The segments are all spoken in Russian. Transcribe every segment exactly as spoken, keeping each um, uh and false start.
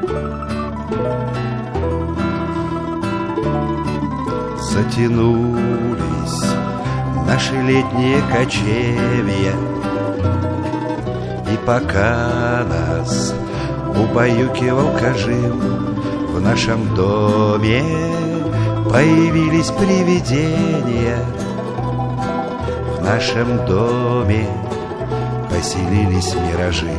Затянулись наши летние кочевья, и пока нас убаюкивал кожим, в нашем доме появились привидения. В нашем доме поселились миражи.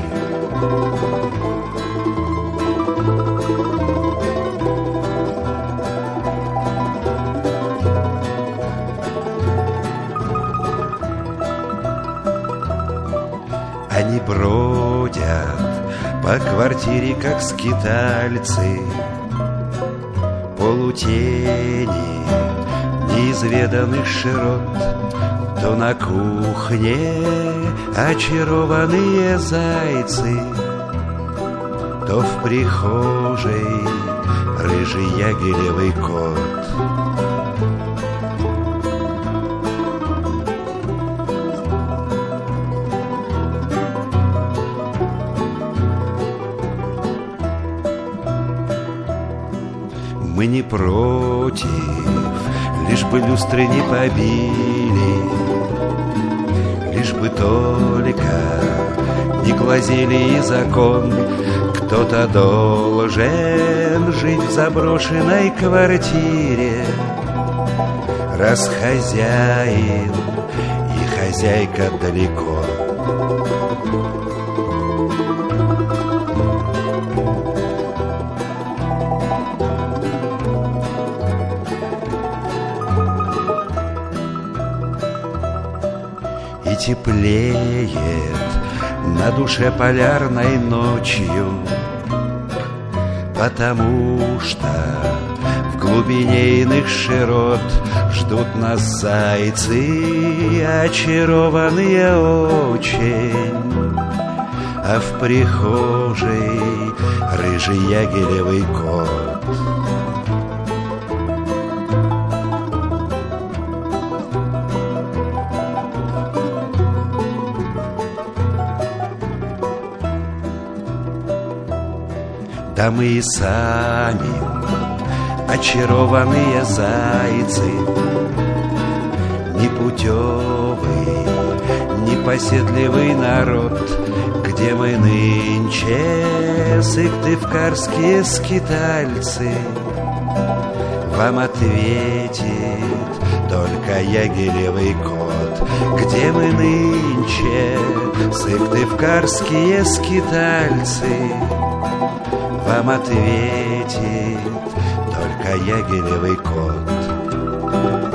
Они бродят по квартире, как скитальцы, полутени неизведанных широт. То на кухне очарованные зайцы, то в прихожей рыжий ягелевый кот. Мы не против, лишь бы люстры не побили, лишь бы только не глазели из окон. Кто-то должен жить в заброшенной квартире, раз хозяин и хозяйка далеко. И теплеет на душе полярной ночью, потому что в глубине иных широт ждут нас зайцы, очарованные очень, а в прихожей рыжий ягелевый кот. Да мы и сами очарованные зайцы, непутевый, непоседливый народ, где мы нынче, сыктывкарские скитальцы. Вам ответит только ягелевый кот, где мы нынче, сыктывкарские скитальцы. Вам ответит только ягелевый кот.